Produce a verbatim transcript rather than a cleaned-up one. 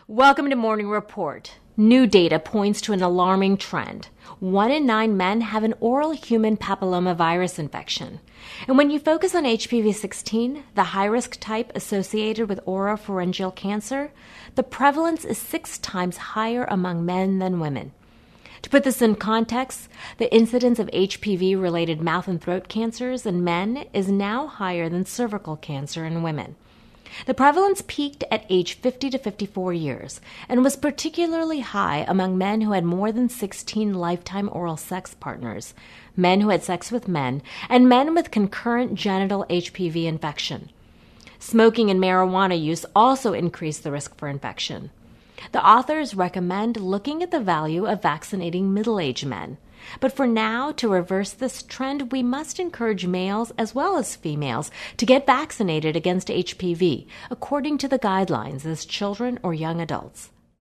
Welcome to Morning Report. New data points to an alarming trend. One in nine men have an oral human papillomavirus infection. And when you focus on H P V sixteen, the high-risk type associated with oropharyngeal cancer, the prevalence is six times higher among men than women. To put this in context, the incidence of H P V-related mouth and throat cancers in men is now higher than cervical cancer in women. The prevalence peaked at age fifty to fifty-four years and was particularly high among men who had more than sixteen lifetime oral sex partners, men who had sex with men, and men with concurrent genital H P V infection. Smoking and marijuana use also increased the risk for infection. The authors recommend looking at the value of vaccinating middle-aged men. But for now, to reverse this trend, we must encourage males as well as females to get vaccinated against H P V, according to the guidelines as children or young adults.